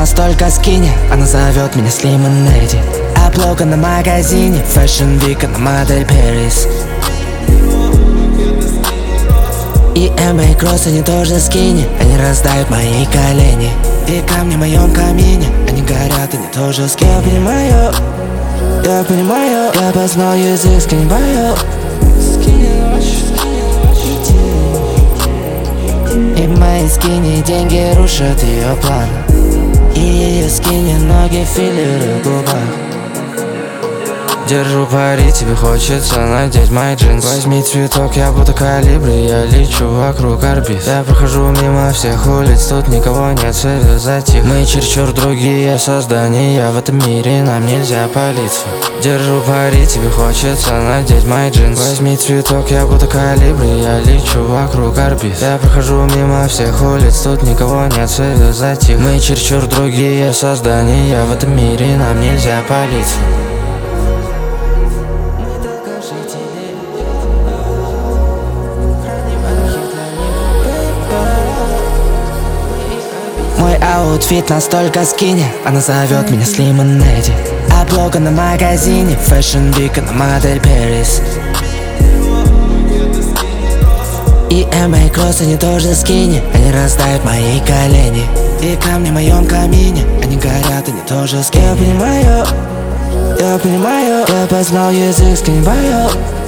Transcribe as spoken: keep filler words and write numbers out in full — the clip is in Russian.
настолько скини, она зовет меня Slim and Lady. Облога на магазине, Fashion Week, она модель Paris. И эм эй Кросс, они тоже скини, они раздают мои колени. И камни в моем камине, они горят, они тоже скини. Я понимаю, я понимаю, я познал язык скинбаю. И в моей скине деньги рушат ее план. И ее скине ноги, филлеры в губах. Держу пари, тебе хочется надеть мои джинсы. Возьми цветок, я будто калибри, я лечу вокруг орбит. Я прохожу мимо всех улиц, тут никого нет, свет затих. Мы чересчур другие создания в этом мире, нам нельзя палиться. Держу пари, тебе хочется надеть мои джинсы. Возьми цветок, я будто калибри, я лечу вокруг орбит. Я прохожу мимо всех улиц, тут никого нет, свет затих. Мы чересчур другие создания в этом мире, нам нельзя палиться. Мой аутфит настолько скини, она зовет меня Slim and Lady. Облога на магазине, Fashion Week, она модель Paris. И эм эй Кросс, они тоже скини, они раздают мои колени. И камни в моем камине, они горят, они тоже скини. Я понимаю, я понимаю, я познал язык скинбаю.